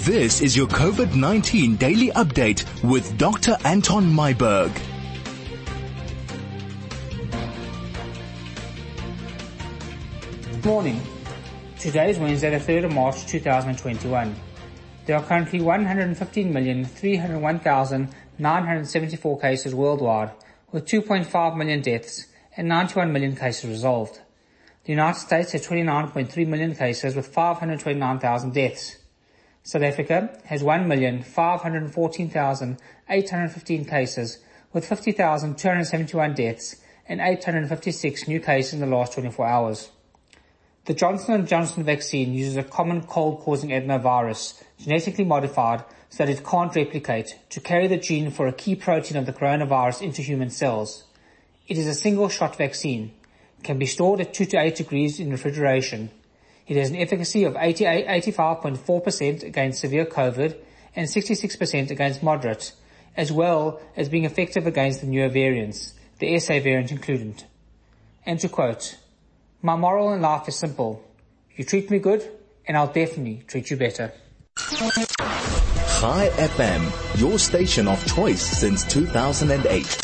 This is your COVID-19 daily update with Dr. Anton Myburgh. Morning. Today is Wednesday, the 3rd of March 2021. There are currently 115,301,974 cases worldwide, with 2.5 million deaths and 91 million cases resolved. The United States has 29.3 million cases with 529,000 deaths. South Africa has 1,514,815 cases with 50,271 deaths and 856 new cases in the last 24 hours. The Johnson & Johnson vaccine uses a common cold-causing adenovirus, genetically modified so that it can't replicate, to carry the gene for a key protein of the coronavirus into human cells. It is a single-shot vaccine. It can be stored at 2 to 8 degrees in refrigeration. It has an efficacy of 85.4% against severe COVID and 66% against moderate, as well as being effective against the newer variants, the SA variant included. And to quote, "My moral in life is simple. You treat me good, and I'll definitely treat you better." Chai FM, your station of choice since 2008.